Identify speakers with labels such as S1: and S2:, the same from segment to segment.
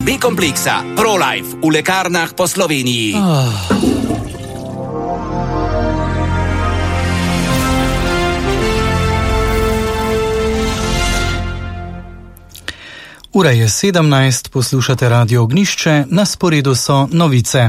S1: B-kompleksa, Pro-Life v lekarnah po Sloveniji.
S2: Ura je 17, poslušate Radio Ognjišče, na sporedu so novice.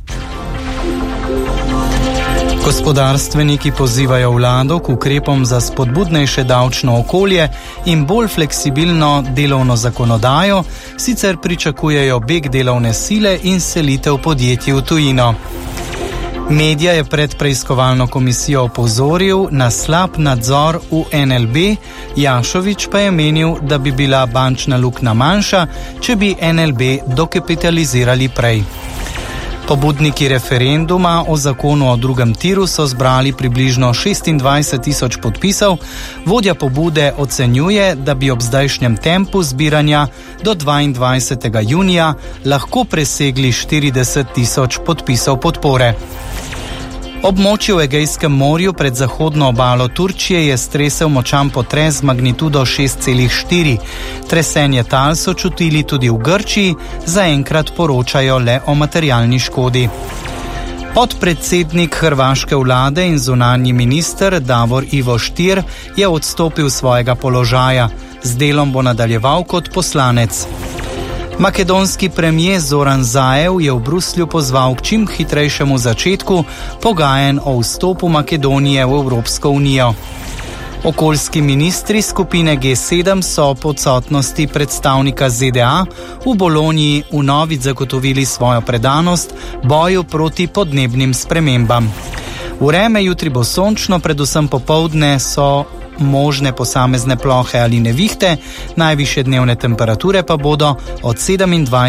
S2: Gospodarstveniki pozivajo vlado k ukrepom za spodbudnejše davčno okolje in bolj fleksibilno delovno zakonodajo, sicer pričakujejo beg delovne sile in selitev podjetij v tujino. Medija je pred preiskovalno komisijo opozoril na slab nadzor v NLB, Jašovič pa je menil, da bi bila bančna luknja manjša, če bi NLB dokapitalizirali prej. Pobudniki referenduma o zakonu o drugem tiru so zbrali približno 26.000 podpisov. Vodja pobude ocenjuje, da bi ob zdajšnjem tempu zbiranja do 22. junija lahko presegli 40.000 podpisov podpore. Območje v Egejskem morju pred zahodno obalo Turčije je stresel močan potres z magnitudo 6,4. Tresenje tal so čutili tudi v Grčiji, zaenkrat poročajo le o materialni škodi. Podpredsednik hrvaške vlade in zunanji minister Davor Ivo Stier je odstopil svojega položaja. Z delom bo nadaljeval kot poslanec. Makedonski premijer Zoran Zaev je v Bruslju pozval k čim hitrejšemu začetku pogajanj o vstopu Makedonije v Evropsko unijo. Okoljski ministri skupine G7 so po odsotnosti predstavnika ZDA v Bologni vnovič zagotovili svojo predanost boju proti podnebnim spremembam. Vreme jutri bo sončno, predvsem popoldne so možne posamezne plohe ali nevihte, najvišje dnevne temperature pa bodo od 27